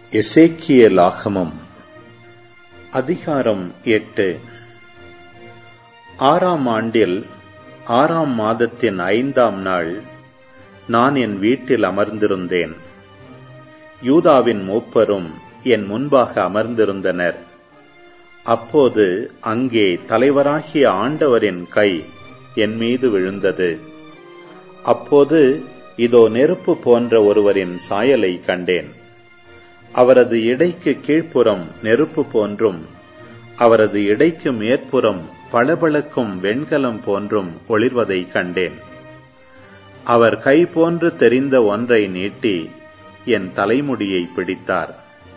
எசேக்கியேலாகமம் அதிகாரம் 8. 6ஆம் ஆண்டில் 6ஆம் மாதத்தின் 5ஆம் நாள் நான் என் வீட்டில் அமர்ந்திருந்தேன். யூதாவின் மூப்பரும் என் முன்பாக அமர்ந்திருந்தனர். அப்போது அங்கே தலைவராகிய ஆண்டவரின் கை என் மீது விழுந்தது. அப்போது இதோ நெருப்பு போன்ற ஒருவரின் சாயலை கண்டேன். அவரது இடைக்கு கீழ்ப்புறம் நெருப்பு போன்றும் அவரது இடைக்கு மேற்புறம் பளபளக்கும் வெண்கலம் போன்றும் ஒளிர்வதை கண்டேன். அவர் கை போன்று தெரிந்த ஒன்றை நீட்டி என் தலைமுடியை பிடித்தார்.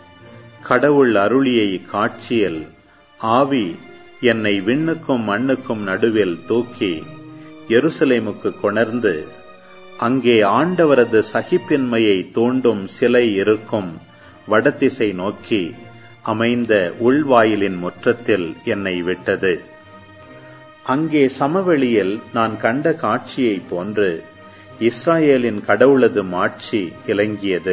கடவுள் அருளிய இக்காட்சியில் ஆவி என்னை விண்ணுக்கும் மண்ணுக்கும் நடுவில் தூக்கி எருசலேமுக்கு கொணர்ந்து, அங்கே ஆண்டவரது சகிப்பின்மையை தூண்டும் சிலை இருக்கும் வடதிசை நோக்கி அமைந்த உள்வாயிலின் முற்றத்தில் என்னை விட்டது. அங்கே சமவெளியில் நான் கண்ட காட்சியைப் போன்று இஸ்ராயேலின் கடவுளது மாட்சி இலங்கியது.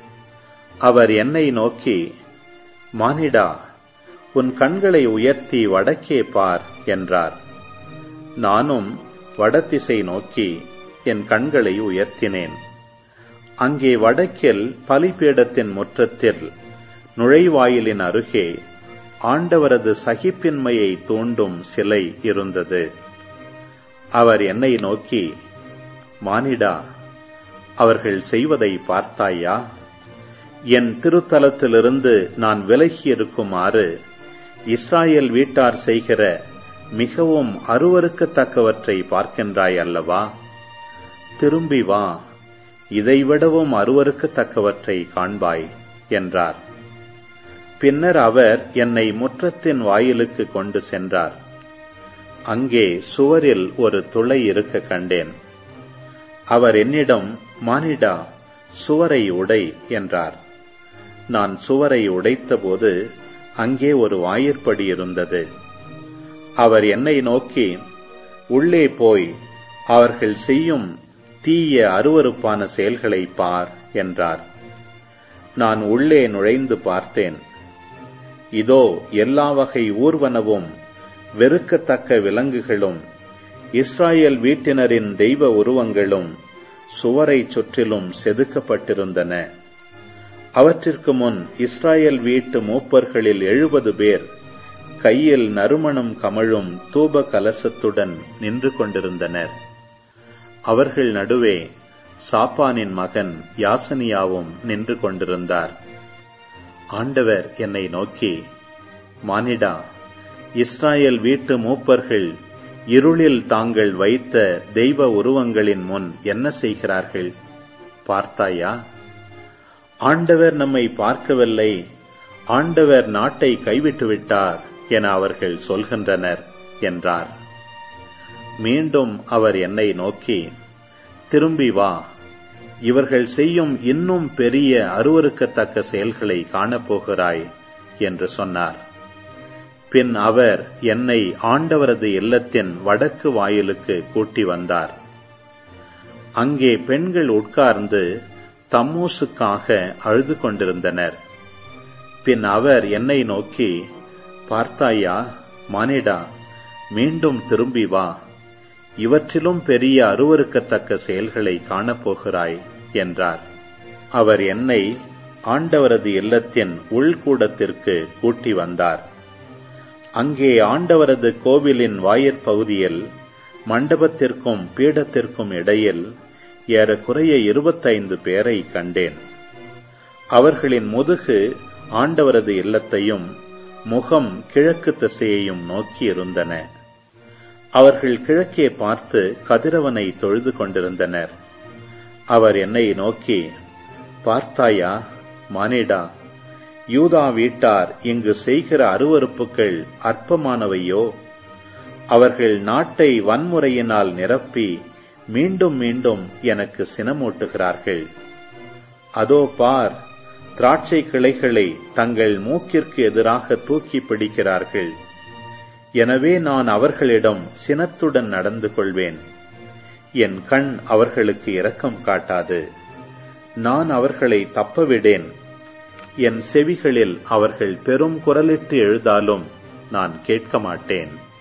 அவர் என்னை நோக்கி, மானிடா, உன் கண்களை உயர்த்தி வடக்கே பார் என்றார். நானும் வடதிசை நோக்கி என் கண்களை உயர்த்தினேன். அங்கே வடக்கில் பலிபீடத்தின் முற்றத்தில் நுழைவாயிலின் அருகே ஆண்டவரது சகிப்பின்மையை தூண்டும் சிலை இருந்தது. அவர் என்னை நோக்கி, மானிடா, அவர்கள் செய்வதை பார்த்தாயா? என் திருத்தலத்திலிருந்து நான் விலகியிருக்குமாறு இஸ்ராயேல் வீட்டார் செய்கிற மிகவும் அருவருக்கத்தக்கவற்றை பார்க்கின்றாய் அல்லவா? திரும்பி வா, இதைவிடவும் அருவருக்கத்தக்கவற்றை காண்பாய் என்றார். பின்னர் அவர் என்னை முற்றத்தின் வாயிலுக்கு கொண்டு சென்றார். அங்கே சுவரில் ஒரு துளை இருக்க கண்டேன். அவர் என்னிடம், மானிடா, சுவரை உடை என்றார். நான் சுவரை உடைத்தபோது அங்கே ஒரு வாயிற்படி இருந்தது. அவர் என்னை நோக்கி, உள்ளே போய் அவர்கள் செய்யும் தீய அருவருப்பான செயல்களை பார் என்றார். நான் உள்ளே நுழைந்து பார்த்தேன். இதோ எல்லா வகை ஊர்வனவும் வெறுக்கத்தக்க விலங்குகளும் இஸ்ராயேல் வீட்டினரின் தெய்வ உருவங்களும் சுவரை சுற்றிலும் செதுக்கப்பட்டிருந்தன. அவற்றிற்கு முன் இஸ்ராயேல் வீட்டு மூப்பர்களில் 70 பேர் கையில் நறுமணம் கமழும் தூப கலசத்துடன் நின்று கொண்டிருந்தனர். அவர்கள் நடுவே சாப்பானின் மகன் யாசனியாவும் நின்று கொண்டிருந்தார். ஆண்டவர் என்னை நோக்கி, மானிடா, இஸ்ராயேல் வீட்டு மூப்பர்கள் இருளில் தாங்கள் வைத்த தெய்வ உருவங்களின் முன் என்ன செய்கிறார்கள் பார்த்தாயா? ஆண்டவர் நம்மை பார்க்கவில்லை, ஆண்டவர் நாட்டை கைவிட்டுவிட்டார் என அவர்கள் சொல்கின்றனர் என்றார். மீண்டும் அவர் என்னை நோக்கி, திரும்பி வா, இவர்கள் செய்யும் இன்னும் பெரிய அருவருக்கத்தக்க செயல்களை காணப்போகிறாய் என்று சொன்னார். பின் அவர் என்னை ஆண்டவரது இல்லத்தின் வடக்கு வாயிலுக்கு கூட்டி வந்தார். அங்கே பெண்கள் உட்கார்ந்து தம்மூசுக்காக அழுது கொண்டிருந்தனர். பின் அவர் என்னை நோக்கி, பார்த்தாயா, மானிடா, மீண்டும் திரும்பி வா, இவற்றிலும் பெரிய அருவருக்கத்தக்க செயல்களை காணப்போகிறாய் என்றார். அவர் என்னை ஆண்டவரது இல்லத்தின் உள்கூடத்திற்கு கூட்டி வந்தார். அங்கே ஆண்டவரது கோவிலின் வாயிற்பகுதியில் மண்டபத்திற்கும் பீடத்திற்கும் இடையில் ஏறக்குறைய 25 பேரை கண்டேன். அவர்களின் முதுகு ஆண்டவரது இல்லத்தையும் முகம் கிழக்கு திசையையும் நோக்கி இருந்தன. அவர்கள் கிழக்கே பார்த்து கதிரவனை தொழுது கொண்டிருந்தனர். அவர் என்னை நோக்கி, பார்த்தாயா, மானிடா, யூதா வீட்டார் இங்கு செய்கிற அருவருப்புகள் அற்பமானவையோ? அவர்கள் நாட்டை வன்முறையினால் நிரப்பி மீண்டும் மீண்டும் எனக்கு சினமூட்டுகிறார்கள். அதோ பார், திராட்சை கிளைகளை தங்கள் மூக்கிற்கு எதிராக தூக்கி பிடிக்கிறார்கள். எனவே நான் அவர்களிடம் சினத்துடன் நடந்து கொள்வேன். என் கண் அவர்களுக்கு இரக்கம் காட்டாது. நான் அவர்களை தப்பவிடேன். என் செவிகளில் அவர்கள் பெரும் குரலிட்டு எழுதாலும் நான் கேட்க மாட்டேன்.